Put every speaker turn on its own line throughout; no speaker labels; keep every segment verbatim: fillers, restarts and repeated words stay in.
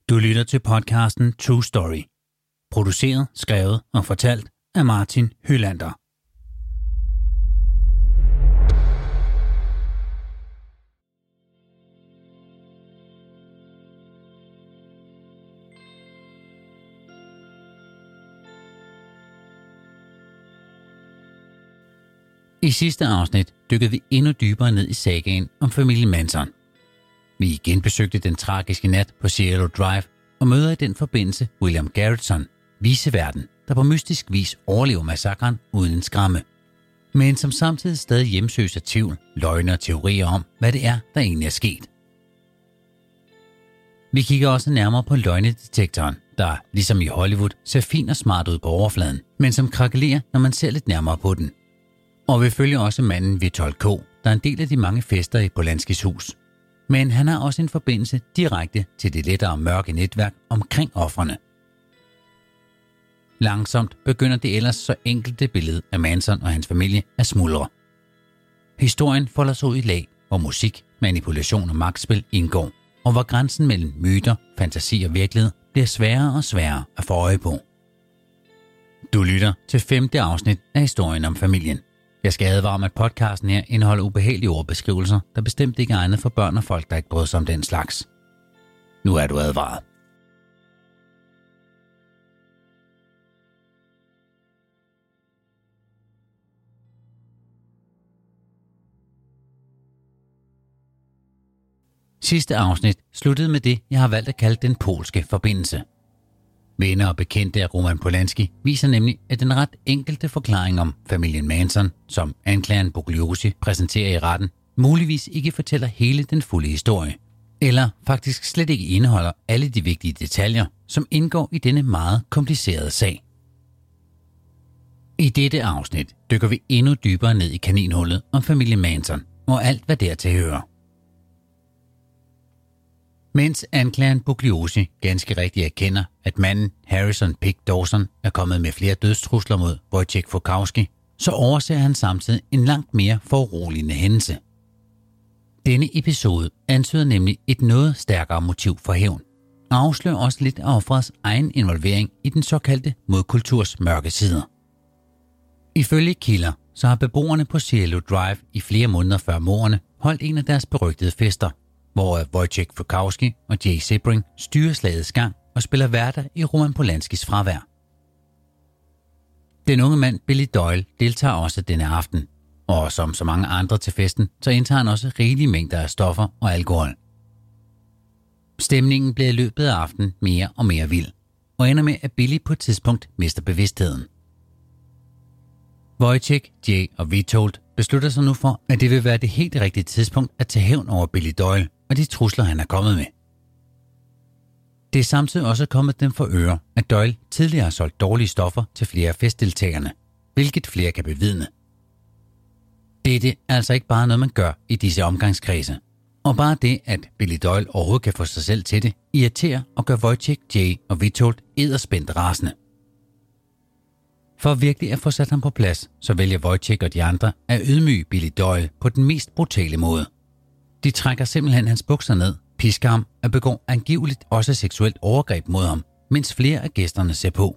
Du lytter til podcasten True Story. Produceret, skrevet og fortalt af Martin Hylander. I sidste afsnit dykkede vi endnu dybere ned i sagaen om familien Manson. Vi genbesøgte den tragiske nat på Cielo Drive og møder i den forbindelse William Garretson, viceverden, der på mystisk vis overlever massakren uden en skræmme, men som samtidig stadig hjemsøges af tvivl, løgne og teorier om, hvad det er, der egentlig er sket. Vi kigger også nærmere på løgnedetektoren, der ligesom i Hollywood ser fin og smart ud på overfladen, men som krakelerer, når man ser lidt nærmere på den. Og vi følger også manden Witold K., der er en del af de mange fester i Polanskis hus. Men han har også en forbindelse direkte til det lettere mørke netværk omkring ofrene. Langsomt begynder det ellers så enkelte billede af Manson og hans familie at smuldre. Historien folder sig ud i lag, hvor musik, manipulation og magtspil indgår, og hvor grænsen mellem myter, fantasi og virkelighed bliver sværere og sværere at få øje på. Du lytter til femte afsnit af historien om familien. Jeg skal advare om, at podcasten her indeholder ubehagelige ordbeskrivelser, der bestemt ikke er egnet for børn og folk, der ikke bryder sig om den slags. Nu er du advaret. Sidste afsnit sluttede med det, jeg har valgt at kalde den polske forbindelse. Venner og bekendte af Roman Polanski viser nemlig, at den ret enkelte forklaring om familien Manson, som anklageren Bugliosi præsenterer i retten, muligvis ikke fortæller hele den fulde historie, eller faktisk slet ikke indeholder alle de vigtige detaljer, som indgår i denne meget komplicerede sag. I dette afsnit dykker vi endnu dybere ned i kaninhullet om familien Manson og alt, hvad dertil hører. Mens anklageren Bugliosi ganske rigtigt erkender, at manden Harrison Pick Dawson er kommet med flere dødstrusler mod Wojciech Frykowski, så overser han samtidig en langt mere foruroligende hændelse. Denne episode antyder nemlig et noget stærkere motiv for hævn, og afslører også lidt af offerets egen involvering i den såkaldte modkulturs mørke sider. Ifølge kilder, så har beboerne på Cielo Drive i flere måneder før mordene holdt en af deres berygtede fester, hvor Wojciech Frykowski og Jay Sebring styrer slagets gang og spiller værter i Roman Polanskis fravær. Den unge mand Billy Doyle deltager også denne aften, og som så mange andre til festen, så indtager han også rigelige mængder af stoffer og alkohol. Stemningen bliver i løbet af aftenen mere og mere vild, og ender med, at Billy på et tidspunkt mister bevidstheden. Wojciech, Jay og Witold beslutter sig nu for, at det vil være det helt rigtige tidspunkt at tage hævn over Billy Doyle og de trusler, han er kommet med. Det er samtidig også kommet dem for øre, at Doyle tidligere har solgt dårlige stoffer til flere af festdeltagerne, hvilket flere kan bevidne. Dette er altså ikke bare noget, man gør i disse omgangskredse, og bare det, at Billy Doyle overhovedet kan få sig selv til det, irriterer og gør Wojciech, Jay og Witold edderspændt rasende. For virkelig at få sat ham på plads, så vælger Wojciech og de andre at ydmyge Billy Doyle på den mest brutale måde. De trækker simpelthen hans bukser ned, pisker ham og begår angiveligt også seksuelt overgreb mod ham, mens flere af gæsterne ser på.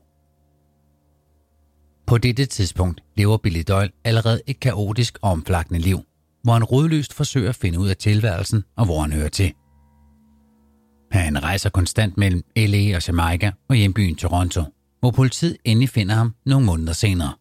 På dette tidspunkt lever Billy Doyle allerede et kaotisk og omflakkende liv, hvor han rodløst forsøger at finde ud af tilværelsen og hvor han hører til. Han rejser konstant mellem L A og Jamaica og hjembyen Toronto, hvor politiet endelig finder ham nogle måneder senere.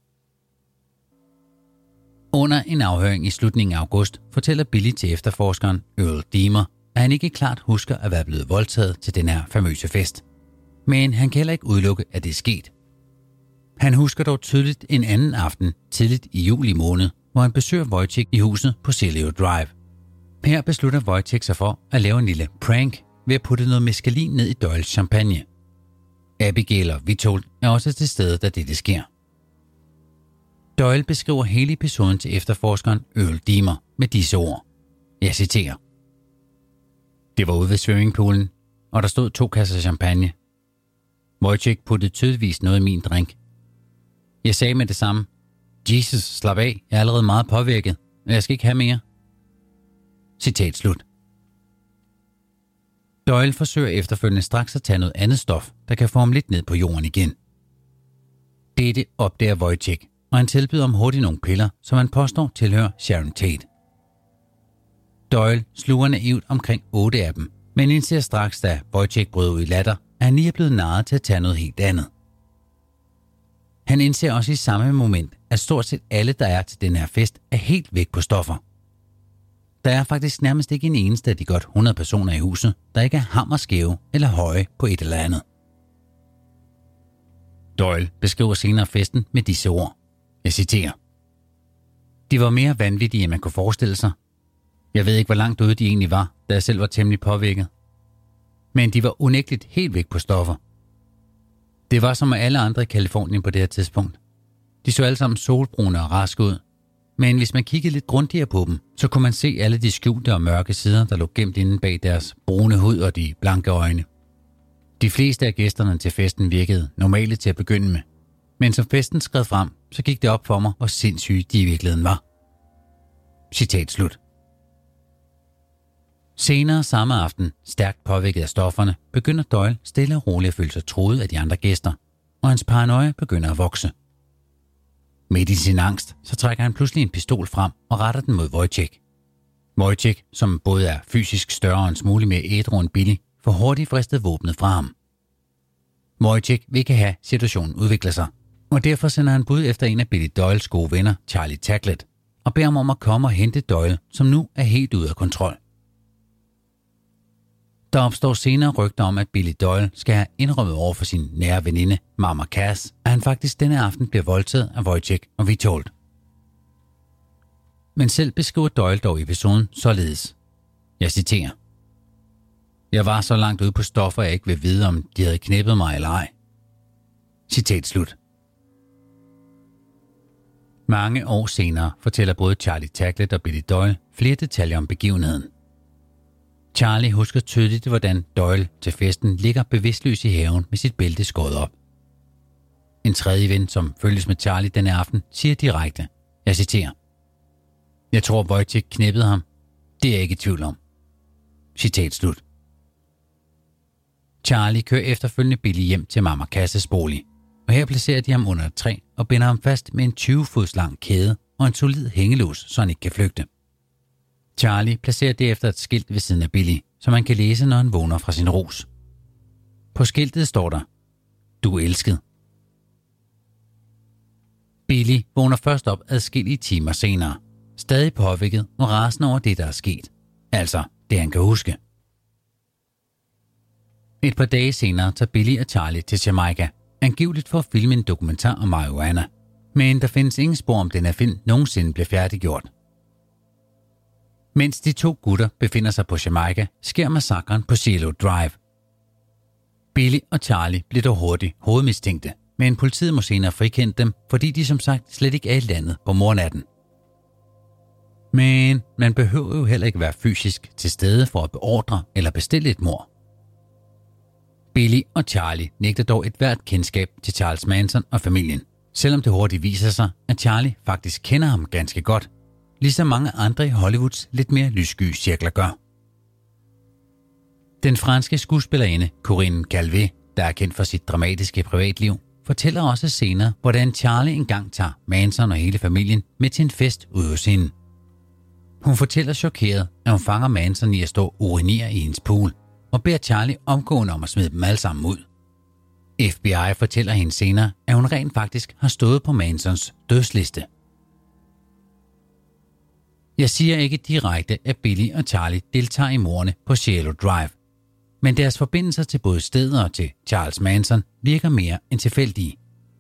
Under en afhøring i slutningen af august fortæller Billy til efterforskeren Earl Deemer, at han ikke klart husker at være blevet voldtaget til den her famøse fest. Men han kan heller ikke udelukke, at det er sket. Han husker dog tydeligt en anden aften tidligt i juli måned, hvor han besøger Wojciech i huset på Cielo Drive. Her beslutter Wojciech sig for at lave en lille prank ved at putte noget meskalin ned i Doyles champagne. Abigail og Witold er også til stede, da dette sker. Doyle beskriver hele episoden til efterforskeren Earl Deemer med disse ord. Jeg citerer. Det var ude ved swimmingpoolen, og der stod to kasser champagne. Wojciech puttede tydeligvis noget i min drink. Jeg sagde med det samme. Jesus, slap af, jeg er allerede meget påvirket, og jeg skal ikke have mere. Citat slut. Doyle forsøger efterfølgende straks at tage noget andet stof, der kan få ham lidt ned på jorden igen. Dette opdager Wojciech, og han tilbyder ham hurtigt nogle piller, som han påstår tilhører Sharon Tate. Doyle sluger naivt omkring otte af dem, men indser straks, da Wojciech bryder ud i latter, at han lige er blevet narret til at tage noget helt andet. Han indser også i samme moment, at stort set alle, der er til den her fest, er helt væk på stoffer. Der er faktisk nærmest ikke en eneste af de godt hundrede personer i huset, der ikke er hammerskæve eller høje på et eller andet. Doyle beskriver senere festen med disse ord. Jeg citerer. De var mere vanvittige, end man kunne forestille sig. Jeg ved ikke, hvor langt ude de egentlig var, da jeg selv var temmelig påvirket. Men de var unægteligt helt væk på stoffer. Det var som alle andre i Californien på det her tidspunkt. De så alle sammen solbrune og raske ud. Men hvis man kiggede lidt grundigere på dem, så kunne man se alle de skjulte og mørke sider, der lå gemt inde bag deres brune hud og de blanke øjne. De fleste af gæsterne til festen virkede normale til at begynde med. Men som festen skred frem, så gik det op for mig, hvor sindssyge de i virkeligheden var. Citat slut. Senere samme aften, stærkt påvirket af stofferne, begynder Doyle stille og roligt at føle sig truet af de andre gæster, og hans paranoia begynder at vokse. Midt i sin angst, så trækker han pludselig en pistol frem og retter den mod Wojciech. Wojciech, som både er fysisk større og en smule mere ædru end Billy, får hurtigt fristet våbnet fra ham. Wojciech vil ikke have situationen udvikler sig, og derfor sender han bud efter en af Billy Doyles gode venner, Charlie Tacklet, og beder ham om at komme og hente Doyle, som nu er helt ude af kontrol. Der opstår senere rygter om, at Billy Doyle skal have indrømmet over for sin nære veninde, Mama Cass, at han faktisk denne aften bliver voldtaget af Wojciech og Witold. Men selv beskriver Doyle dog i episoden således. Jeg citerer. Jeg var så langt ude på stoffer, jeg ikke vil vide, om de havde knæppet mig eller ej. Citat slut. Mange år senere fortæller både Charlie Tacklet og Billy Doyle flere detaljer om begivenheden. Charlie husker tydeligt, hvordan Doyle til festen ligger bevidstløs i haven med sit bælte skåret op. En tredje ven, som følges med Charlie denne aften, siger direkte, jeg citerer. Jeg tror, Wojciech knæppede ham. Det er jeg ikke i tvivl om. Citat slut. Charlie kører efterfølgende Billy hjem til Mama Casses bolig, og her placerer de ham under et træ og binder ham fast med en tyve fods lang kæde og en solid hængelås, så han ikke kan flygte. Charlie placerer derefter et skilt ved siden af Billy, som man kan læse, når han vågner fra sin rus. På skiltet står der, du er elsket. Billy vågner først op adskillige timer senere, stadig påvirket og rasende over det, der er sket. Altså, det han kan huske. Et par dage senere tager Billy og Charlie til Jamaica, angiveligt for at filme en dokumentar om marihuana. Men der findes ingen spor om den her film nogensinde blev færdiggjort. Mens de to gutter befinder sig på Jamaica, sker massakren på Cielo Drive. Billy og Charlie bliver dog hurtigt hovedmistænkte, men politiet må senere frikende dem, fordi de som sagt slet ikke er i landet på mornatten. Men man behøver jo heller ikke være fysisk til stede for at beordre eller bestille et mord. Billy og Charlie nægter dog et hvert kendskab til Charles Manson og familien, selvom det hurtigt viser sig, at Charlie faktisk kender ham ganske godt, ligesom mange andre i Hollywoods lidt mere lyssky cirkler gør. Den franske skuespillerinde Corinne Calvet, der er kendt for sit dramatiske privatliv, fortæller også senere, hvordan Charlie engang tager Manson og hele familien med til en fest ude hos hende. Hun fortæller chokeret, at hun fanger Manson i at stå og urinere i hendes pool, og beder Charlie omgående om at smide dem alle sammen ud. F B I fortæller hende senere, at hun rent faktisk har stået på Mansons dødsliste. Jeg siger ikke direkte, at Billy og Charlie deltager i mordene på Cielo Drive, men deres forbindelser til både stedet og til Charles Manson virker mere end tilfældige.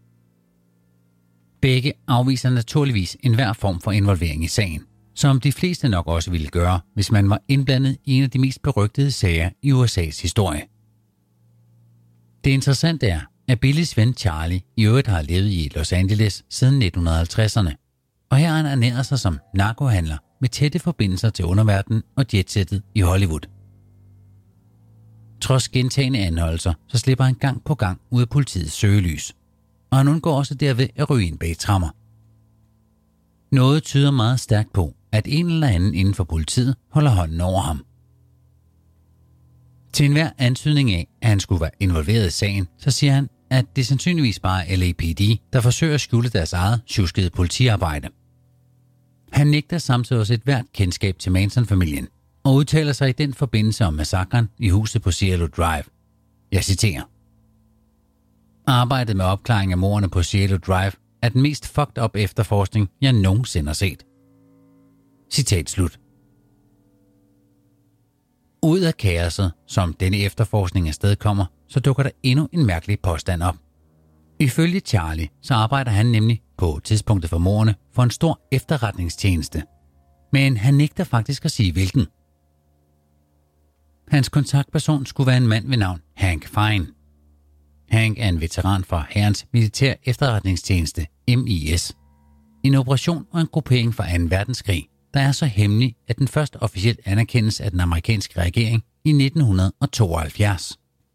Begge afviser naturligvis enhver form for involvering i sagen, som de fleste nok også ville gøre, hvis man var indblandet i en af de mest berygtede sager i U S A's historie. Det interessante er, at Billys ven Charlie i øvrigt har levet i Los Angeles siden nitten halvtredserne, og her har han ernæret sig som narkohandler med tætte forbindelser til underverdenen og jetsettet i Hollywood. Trods gentagne anholdelser, så slipper han gang på gang ud af politiets søgelys, og han undgår også derved at ryge ind bag tremmer. Noget tyder meget stærkt på, at en eller anden inden for politiet holder hånden over ham. Til enhver antydning af, at han skulle være involveret i sagen, så siger han, at det sandsynligvis bare er L A P D, der forsøger at skjule deres eget tjuskede politiarbejde. Han nægter samtidig også et hvert kendskab til Manson-familien, og udtaler sig i den forbindelse om massakren i huset på Cielo Drive. Jeg citerer: Arbejdet med opklaring af mordene på Cielo Drive er den mest fucked up efterforskning, jeg nogensinde har set. Citat slut. Ud af kaoset, som denne efterforskning afstedkommer, så dukker der endnu en mærkelig påstand op. Ifølge Charlie, så arbejder han nemlig på tidspunktet for mordene for en stor efterretningstjeneste. Men han nægter faktisk at sige hvilken. Hans kontaktperson skulle være en mand ved navn Hank Fine. Hank er en veteran fra hærens militær efterretningstjeneste, M I S. En operation og en gruppering fra anden verdenskrig, der er så hemmelig, at den først officielt anerkendes af den amerikanske regering i nitten tooghalvfjerds.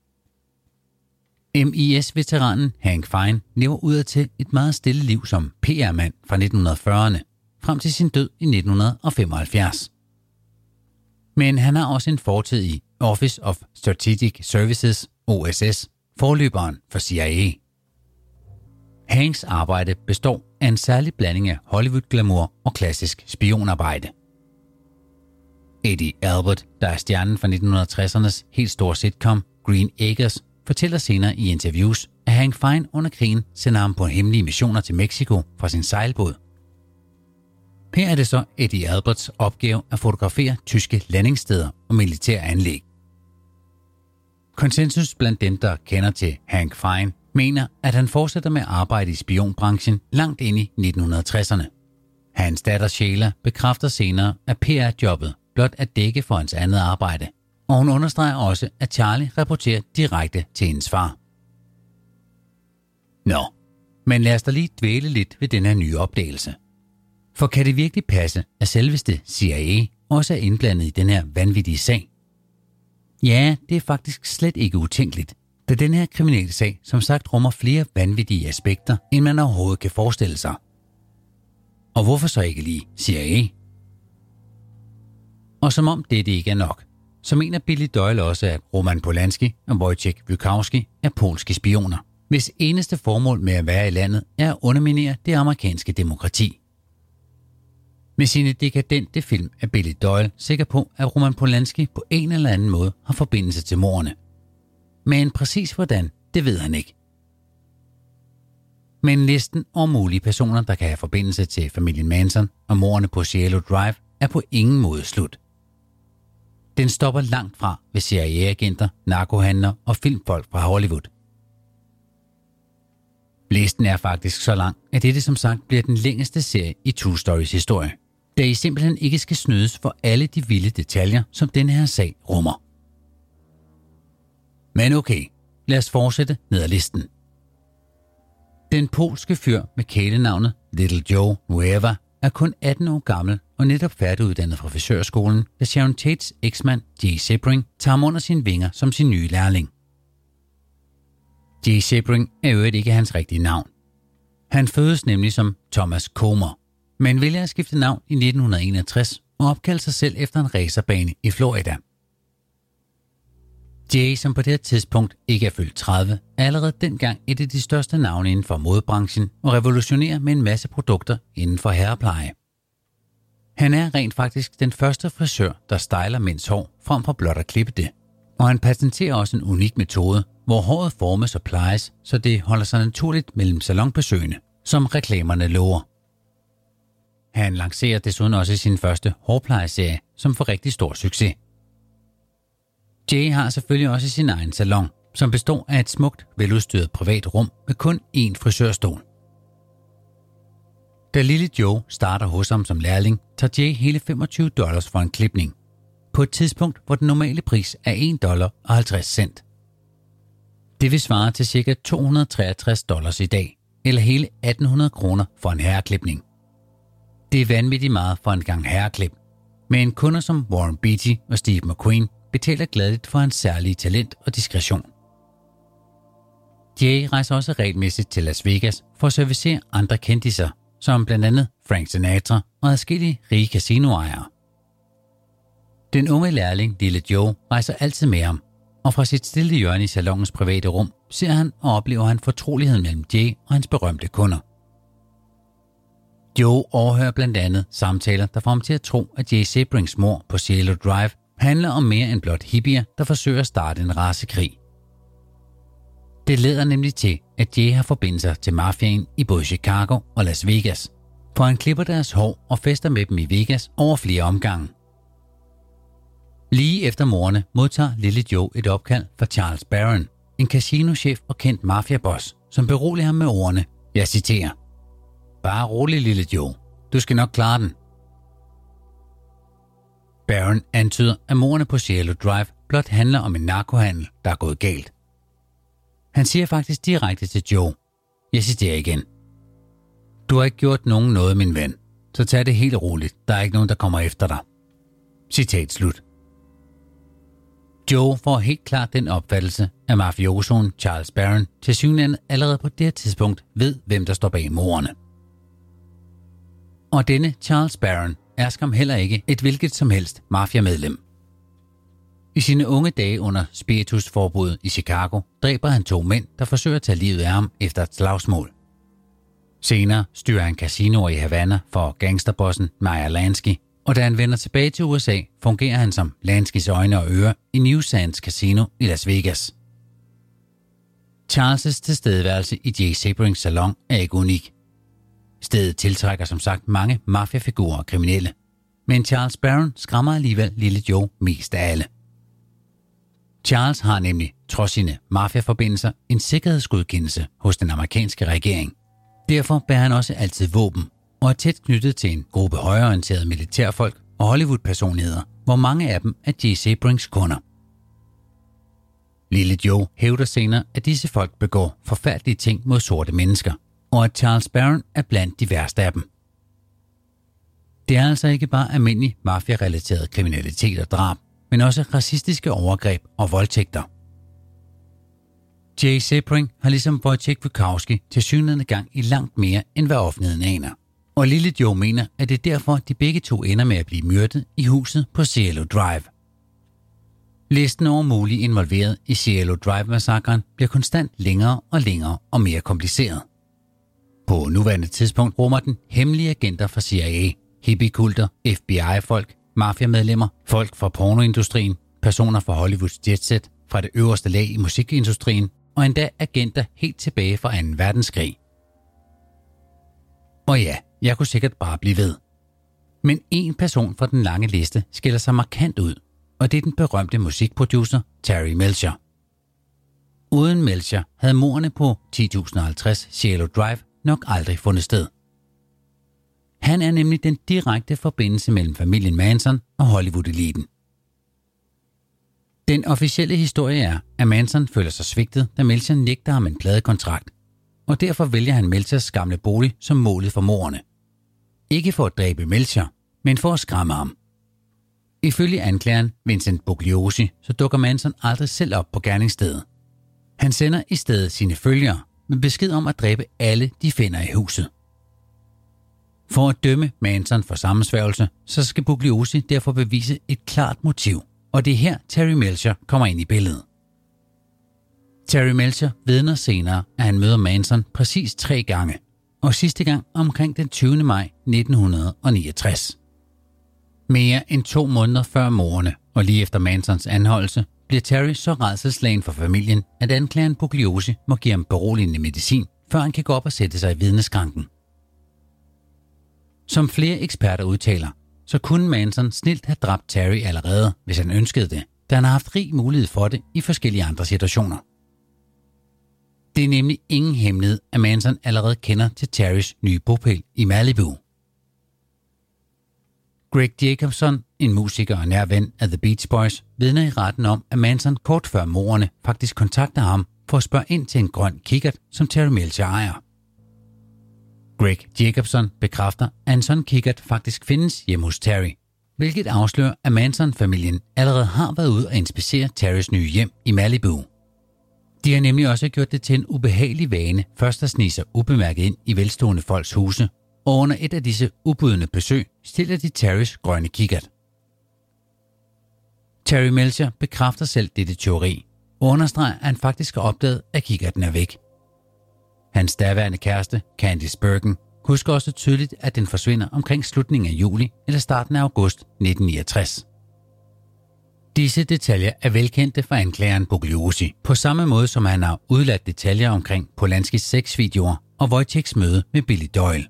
M I S-veteranen Hank Fine lever udadtil et meget stille liv som P R-mand fra nitten fyrrerne, frem til sin død i nitten femoghalvfjerds. Men han har også en fortid i Office of Strategic Services, O S S, forløberen for C I A. Hanks arbejde består af en særlig blanding af Hollywood-glamour og klassisk spionarbejde. Eddie Albert, der er stjernen fra nitten tressernes helt store sitcom Green Acres, fortæller senere i interviews, at Hank Fine under krigen sender ham på hemmelige missioner til Mexico fra sin sejlbåd. Her er det så Eddie Alberts opgave at fotografere tyske landingssteder og militære anlæg. Konsensus blandt dem, der kender til Hank Fine, mener, at han fortsætter med at arbejde i spionbranchen langt ind i nitten tresserne. Hans datter Sheila bekræfter senere, at P R-jobbet blot er dække for hans andet arbejde, og hun understreger også, at Charlie rapporterer direkte til hendes far. Nå, men lad os da lige dvæle lidt ved den her nye opdagelse. For kan det virkelig passe, at selveste C I A også er indblandet i den her vanvittige sag? Ja, det er faktisk slet ikke utænkeligt, da den her kriminelle sag som sagt rummer flere vanvittige aspekter, end man overhovedet kan forestille sig. Og hvorfor så ikke lige C I A? Og som om dette ikke er nok, så mener Billy Doyle også, at Roman Polanski og Wojciech Wykowski er polske spioner, hvis eneste formål med at være i landet er at underminere det amerikanske demokrati. Med sine dekadente film er Billy Doyle sikker på, at Roman Polanski på en eller anden måde har forbindelse til mordene. Men præcis hvordan, det ved han ikke. Men listen over mulige personer, der kan have forbindelse til familien Manson og mordene på Cielo Drive, er på ingen måde slut. Den stopper langt fra ved C I A-agenter, narkohandlere og filmfolk fra Hollywood. Listen er faktisk så lang, at dette som sagt bliver den længste serie i True Stories historie, da I simpelthen ikke skal snydes for alle de vilde detaljer, som denne her sag rummer. Men okay, lad os fortsætte ned ad listen. Den polske fyr med kælenavnet Little Joe Nueva er kun atten år gammel og netop færdiguddannet fra frisørskolen, da Sharon Tates eksmand Jay Sebring tager ham under sine vinger som sin nye lærling. Jay Sebring er jo ikke hans rigtige navn. Han fødes nemlig som Thomas Comer, men vælger at skifte navn i nitten enogtres og opkalde sig selv efter en racerbane i Florida. Jay, som på det her tidspunkt ikke er fyldt tredive, er allerede dengang et af de største navne inden for modebranchen og revolutionerer med en masse produkter inden for herrepleje. Han er rent faktisk den første frisør, der styler mænds hår frem for blot at klippe det. Og han patenterer også en unik metode, hvor håret formes og plejes, så det holder sig naturligt mellem salonbesøgende, som reklamerne lover. Han lancerer desuden også sin første hårplejeserie, som får rigtig stor succes. Jay har selvfølgelig også sin egen salon, som består af et smukt, veludstyret privat rum med kun én frisørstol. Da lille Joe starter hos ham som lærling, tager Jay hele femogtyve dollars for en klipning, på et tidspunkt, hvor den normale pris er en dollar og halvtreds cent. Det vil svare til ca. to hundrede og treogtres dollars i dag, eller hele atten hundrede kroner for en herreklipning. Det er vanvittigt meget for en gang herreklip, men kunder som Warren Beatty og Steve McQueen betaler gladeligt for hans særlige talent og diskretion. Jay rejser også regelmæssigt til Las Vegas for at servicere andre kendiser, som blandt andet Frank Sinatra og adskillige rige casinoejere. Den unge lærling, lille Joe, rejser altid med ham, og fra sit stille hjørne i salonens private rum ser han og oplever han fortroligheden mellem Jay og hans berømte kunder. Joe overhører blandt andet samtaler, der får ham til at tro, at Jay Sebrings mor på Cielo Drive handler om mere end blot hippier, der forsøger at starte en racekrig. Det leder nemlig til, at Jay har forbindelser til mafiaen i både Chicago og Las Vegas, for han klipper deres hår og fester med dem i Vegas over flere omgange. Lige efter mordene modtager lille Joe et opkald fra Charles Barron, en casinochef og kendt mafiaboss, som beroliger ham med ordene, jeg citerer, bare rolig lille Joe, du skal nok klare den. Barron antyder, at mordene på Cielo Drive blot handler om en narkohandel, der er gået galt. Han siger faktisk direkte til Joe, jeg citerer igen, du har ikke gjort nogen noget, min ven, så tag det helt roligt, der er ikke nogen, der kommer efter dig. Citat slut. Joe får helt klart den opfattelse, at mafiosoen Charles Barron tilsyneladende allerede på det tidspunkt ved, hvem der står bag mordene. Og denne Charles Barron er skam heller ikke et hvilket som helst mafiamedlem. I sine unge dage under spiritusforbuddet i Chicago dræber han to mænd, der forsøger at tage livet af ham efter et slagsmål. Senere styrer han casinoer i Havana for gangsterbossen Meyer Lansky, og da han vender tilbage til U S A, fungerer han som Lanskys øjne og ører i New Sands Casino i Las Vegas. Charles' tilstedeværelse i Jay Sebrings salon er ikke unik. Stedet tiltrækker som sagt mange mafiafigurer og kriminelle, men Charles Barron skræmmer alligevel lille Joe mest af alle. Charles har nemlig, trods sine mafiaforbindelser, en sikkerhedsgodkendelse hos den amerikanske regering. Derfor bærer han også altid våben og er tæt knyttet til en gruppe højreorienterede militærfolk og Hollywood-personligheder, hvor mange af dem er Jay Sebrings kunder. Lille Joe hævder senere, at disse folk begår forfærdelige ting mod sorte mennesker, og at Charles Barron er blandt de værste af dem. Det er altså ikke bare almindelig mafia-relateret kriminalitet og drab, men også racistiske overgreb og voldtægter. Jay Sebring har ligesom Wojciech Wachowski tilsyneladende gang i langt mere, end hvad offentligheden aner. Og lille Joe mener, at det er derfor, de begge to ender med at blive myrdet i huset på Cielo Drive. Listen over mulige involveret i Cielo Drive-massakren bliver konstant længere og længere og mere kompliceret. På nuværende tidspunkt rummer den hemmelige agenter fra C I A, hippiekulter, F B I-folk, mafiamedlemmer, folk fra pornoindustrien, personer fra Hollywoods jetset, fra det øverste lag i musikindustrien og endda agenter helt tilbage fra anden verdenskrig. Og ja, jeg kunne sikkert bare blive ved. Men en person fra den lange liste skiller sig markant ud, og det er den berømte musikproducer Terry Melcher. Uden Melcher havde mordene på ti tusind og halvtreds Cielo Drive nok aldrig fundet sted. Han er nemlig den direkte forbindelse mellem familien Manson og Hollywood-eliten. Den officielle historie er, at Manson føler sig svigtet, da Melcher nægter ham en pladekontrakt, og derfor vælger han Melchers gamle bolig som målet for mordene. Ikke for at dræbe Melcher, men for at skræmme ham. Ifølge anklageren Vincent Bugliosi, så dukker Manson aldrig selv op på gerningsstedet. Han sender i stedet sine følgere med besked om at dræbe alle, de finder i huset. For at dømme Manson for sammensværgelse, så skal Bugliosi derfor bevise et klart motiv, og det er her Terry Melcher kommer ind i billedet. Terry Melcher vidner senere, at han møder Manson præcis tre gange, og sidste gang omkring den tyvende maj nitten niogtres. Mere end to måneder før mordene, og lige efter Mansons anholdelse, bliver Terry så rædselsslagen for familien, at anklageren Bugliosi må give ham beroligende medicin, før han kan gå op og sætte sig i vidneskranken. Som flere eksperter udtaler, så kunne Manson snilt have dræbt Terry allerede, hvis han ønskede det, da han har haft rig mulighed for det i forskellige andre situationer. Det er nemlig ingen hemmelighed, at Manson allerede kender til Terrys nye bopæl i Malibu. Greg Jacobson, en musiker og nær ven af The Beach Boys, vidner i retten om, at Manson kort før mordene faktisk kontakter ham for at spørge ind til en grøn kikkert, som Terry Melcher ejer. Greg Jacobson bekræfter, at en sådan kikkert faktisk findes hjemme hos Terry, hvilket afslører, at Manson-familien allerede har været ude og inspicere Terrys nye hjem i Malibu. De har nemlig også gjort det til en ubehagelig vane først at snige sig ubemærket ind i velstående folks huse, og under et af disse ubudne besøg stiller de Terrys grønne kikkert. Terry Melcher bekræfter selv dette teori, og understreger, at han faktisk har opdaget, at kikkerten er væk. Hans daværende kæreste, Candice Bergen, husker også tydeligt, at den forsvinder omkring slutningen af juli eller starten af august nitten niogtres. Disse detaljer er velkendte for anklageren Bugliosi, på samme måde som han har udladt detaljer omkring Polanskis sexvideoer og Wojciechs møde med Billy Doyle.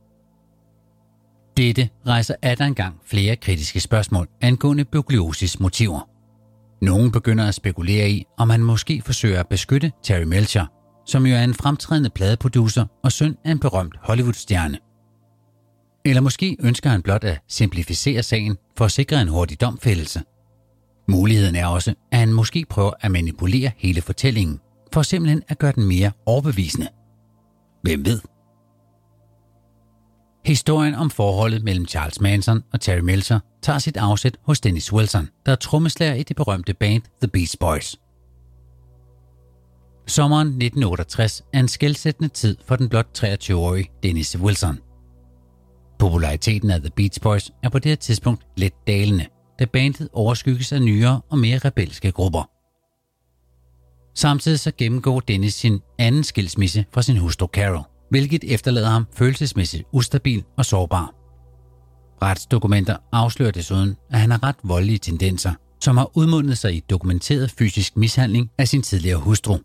Dette rejser atter engang flere kritiske spørgsmål angående Bugliosis motiver. Nogle begynder at spekulere i, om han måske forsøger at beskytte Terry Melcher, som jo er en fremtrædende pladeproducer og søn af en berømt Hollywood-stjerne. Eller måske ønsker han blot at simplificere sagen for at sikre en hurtig domfældelse. Muligheden er også, at han måske prøver at manipulere hele fortællingen, for simpelthen at gøre den mere overbevisende. Hvem ved? Historien om forholdet mellem Charles Manson og Terry Melcher tager sit afsæt hos Dennis Wilson, der er trommeslager i det berømte band The Beach Boys. Sommeren nitten otteogtres er en skelsættende tid for den blot treogtyve-årige Dennis Wilson. Populariteten af The Beach Boys er på det her tidspunkt lidt dalende, da bandet overskygges af nyere og mere rebelske grupper. Samtidig så gennemgår Dennis sin anden skilsmisse fra sin hustru Carol, hvilket efterlader ham følelsesmæssigt ustabil og sårbar. Retsdokumenter afslører desuden, at han har ret voldelige tendenser, som har udmundet sig i dokumenteret fysisk mishandling af sin tidligere hustru.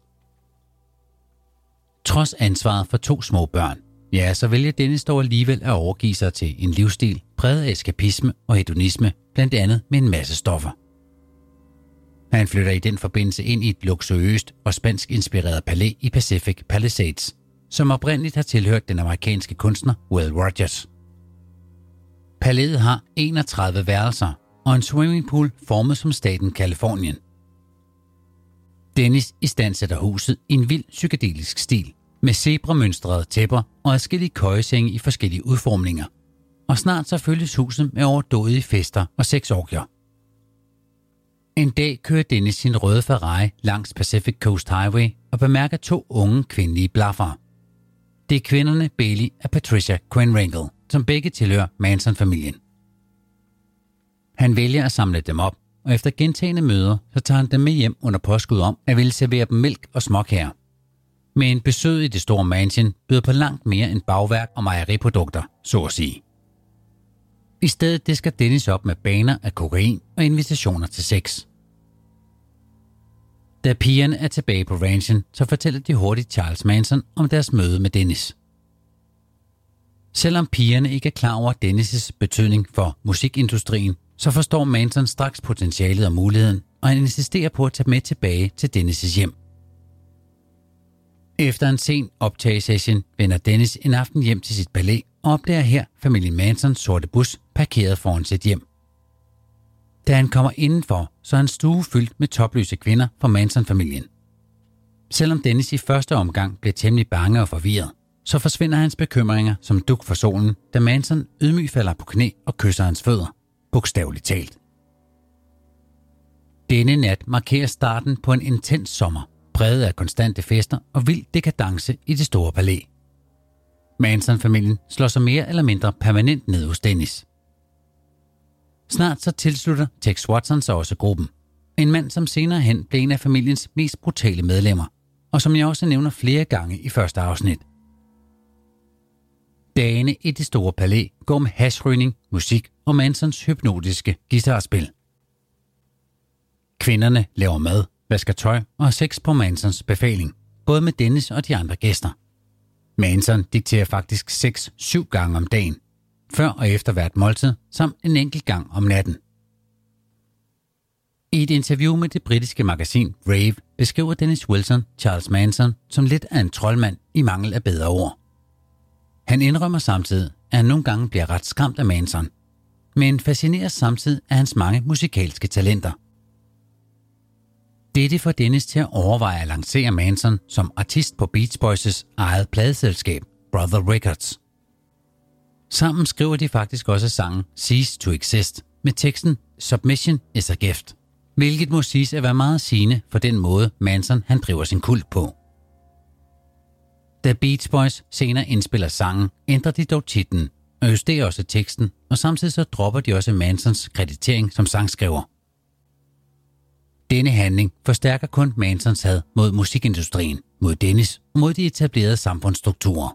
Trods ansvaret for to små børn, ja, så vælger Dennis dog alligevel at overgive sig til en livsstil præget af eskapisme og hedonisme, blandt andet med en masse stoffer. Han flytter i den forbindelse ind i et luksuriøst og spansk inspireret palæ i Pacific Palisades, som oprindeligt har tilhørt den amerikanske kunstner Will Rogers. Palæet har enogtredive værelser og en swimmingpool formet som staten Californien. Dennis istandsætter huset i en vild psykedelisk stil, med zebramønstrede tæpper og adskillige køjesenge i forskellige udformninger, og snart så følges huset med overdådige fester og sexorgier. En dag kører Dennis sin røde Ferrari langs Pacific Coast Highway og bemærker to unge kvindelige blaffere. Det er kvinderne Bailey og Patricia Quinrangle, som begge tilhører Manson-familien. Han vælger at samle dem op, og efter gentagne møder, så tager han dem med hjem under påskud om at ville servere dem mælk og småkager. Men besøget i det store mansion byder på langt mere end bagværk og mejeriprodukter, så at sige. I stedet disker Dennis op med baner af kokain og invitationer til sex. Da pigerne er tilbage på ranchen, så fortæller de hurtigt Charles Manson om deres møde med Dennis. Selvom pigerne ikke er klar over Dennis' betydning for musikindustrien, så forstår Manson straks potentialet og muligheden, og han insisterer på at tage med tilbage til Dennis' hjem. Efter en sen optagesession vender Dennis en aften hjem til sit palæ og opdager her familien Mansons sorte bus parkeret foran sit hjem. Da han kommer indenfor, så er en stue fyldt med topløse kvinder fra Manson-familien. Selvom Dennis i første omgang bliver temmelig bange og forvirret, så forsvinder hans bekymringer som dug for solen, da Manson ydmygt falder på knæ og kysser hans fødder, bogstaveligt talt. Denne nat markerer starten på en intens sommer, præget af konstante fester og vild dekadence i det store palæ. Manson-familien slår sig mere eller mindre permanent ned hos Dennis. Snart så tilslutter Tex Watson sig også gruppen. En mand, som senere hen blev en af familiens mest brutale medlemmer, og som jeg også nævner flere gange i første afsnit. Dagene i det store palæ går med hashrygning, musik og Mansons hypnotiske guitarspil. Kvinderne laver mad, vasker tøj og har sex på Mansons befaling, både med Dennis og de andre gæster. Manson dikterer faktisk sex syv gange om dagen, før og efter hvert måltid, samt en enkelt gang om natten. I et interview med det britiske magasin Rave beskriver Dennis Wilson Charles Manson som lidt af en troldmand i mangel af bedre ord. Han indrømmer samtidig, at han nogle gange bliver ret skræmt af Manson, men fascineres samtidig af hans mange musikalske talenter. Dette får Dennis til at overveje at lancere Manson som artist på Beach Boys' eget pladeselskab, Brother Records. Sammen skriver de faktisk også sangen Cease to Exist med teksten Submission is a Gift, hvilket må siges at være meget sigende for den måde Manson han driver sin kult på. Da Beach Boys senere indspiller sangen, ændrer de dog titlen og justerer også teksten, og samtidig så dropper de også Mansons kreditering som sangskriver. Denne handling forstærker kun Mansons had mod musikindustrien, mod Dennis og mod de etablerede samfundsstrukturer.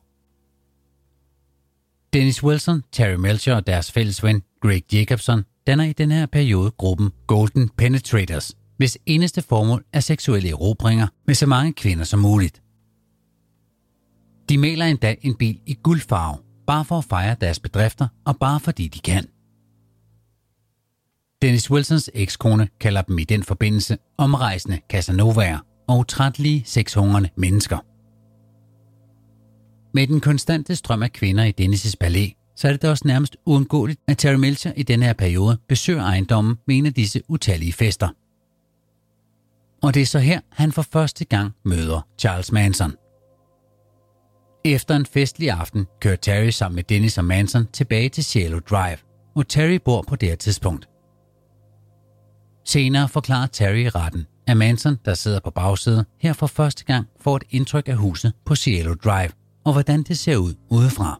Dennis Wilson, Terry Melcher og deres fælles ven Greg Jacobson danner i den her periode gruppen Golden Penetrators, hvis eneste formål er seksuelle erobringer med så mange kvinder som muligt. De maler endda en bil i guldfarve, bare for at fejre deres bedrifter og bare fordi de kan. Dennis Wilsons ekskone kalder dem i den forbindelse omrejsende Casanovaer og utrættelige sexhungrende mennesker. Med den konstante strøm af kvinder i Dennis' palæ, så er det da også nærmest uundgåeligt, at Terry Melcher i denne her periode besøger ejendommen med en af disse utallige fester. Og det er så her, han for første gang møder Charles Manson. Efter en festlig aften kører Terry sammen med Dennis og Manson tilbage til Cielo Drive, hvor Terry bor på det her tidspunkt. Senere forklarer Terry i retten, at Manson, der sidder på bagsædet, her for første gang får et indtryk af huset på Cielo Drive, og hvordan det ser ud udefra.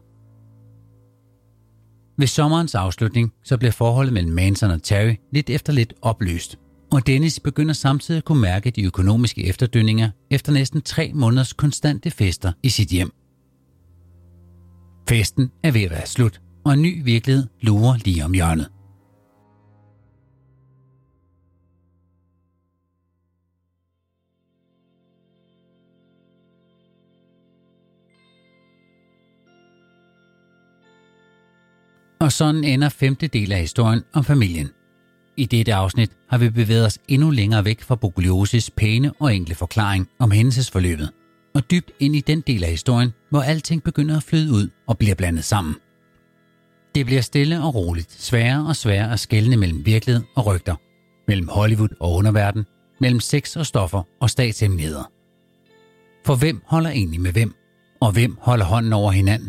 Ved sommerens afslutning, så bliver forholdet mellem Manson og Terry lidt efter lidt opløst, og Dennis begynder samtidig at kunne mærke de økonomiske efterdønninger efter næsten tre måneders konstante fester i sit hjem. Festen er ved at være slut, og en ny virkelighed lurer lige om hjørnet. Og sådan ender femte del af historien om familien. I dette afsnit har vi bevæget os endnu længere væk fra Bugliosis pæne og enkle forklaring om hændelsesforløbet, og dybt ind i den del af historien, hvor alting begynder at flyde ud og bliver blandet sammen. Det bliver stille og roligt, sværere og sværere at skelne mellem virkelighed og rygter, mellem Hollywood og underverden, mellem sex og stoffer og statshemmeligheder. For hvem holder egentlig med hvem, og hvem holder hånden over hinanden?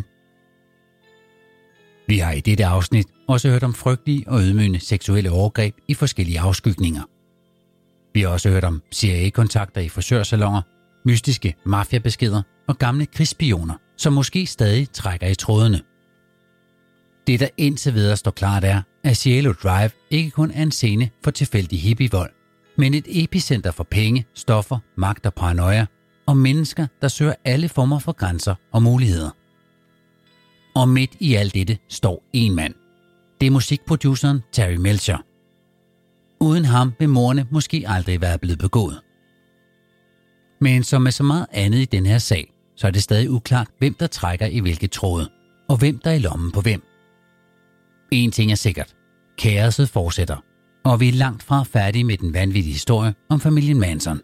Vi har i dette afsnit også hørt om frygtelige og ydmygende seksuelle overgreb i forskellige afskygninger. Vi har også hørt om C I A-kontakter i frisørsalonger, mystiske mafiabeskeder og gamle krigsspioner, som måske stadig trækker i trådene. Det, der indtil videre står klart, er, at Cielo Drive ikke kun er en scene for tilfældig hippievold, men et epicenter for penge, stoffer, magt og paranoia, og mennesker, der søger alle former for grænser og muligheder. Og midt i alt dette står en mand. Det er musikproduceren Terry Melcher. Uden ham vil mordene måske aldrig være blevet begået. Men som med så meget andet i den her sag, så er det stadig uklart, hvem der trækker i hvilke tråde, og hvem der er i lommen på hvem. En ting er sikkert. Kaoset fortsætter, og vi er langt fra færdige med den vanvittige historie om familien Manson.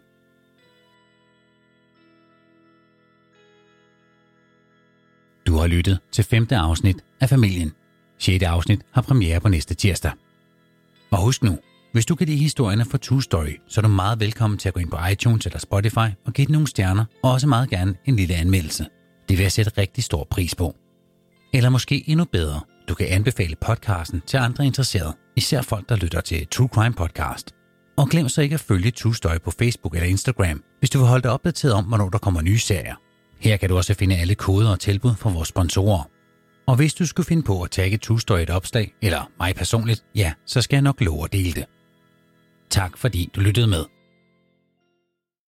Du har lyttet til femte afsnit af Familien. Sjette afsnit har premiere på næste tirsdag. Og husk nu, hvis du kan lide historierne fra True Story, så er du meget velkommen til at gå ind på iTunes eller Spotify og give den nogle stjerner, og også meget gerne en lille anmeldelse. Det vil jeg sætte rigtig stor pris på. Eller måske endnu bedre, du kan anbefale podcasten til andre interesserede, især folk, der lytter til True Crime Podcast. Og glem så ikke at følge True Story på Facebook eller Instagram, hvis du vil holde dig opdateret om, hvornår der kommer nye serier. Her kan du også finde alle koder og tilbud fra vores sponsorer. Og hvis du skulle finde på at tagge True Story et opslag, eller mig personligt, ja, så skal jeg nok love at dele det. Tak fordi du lyttede med.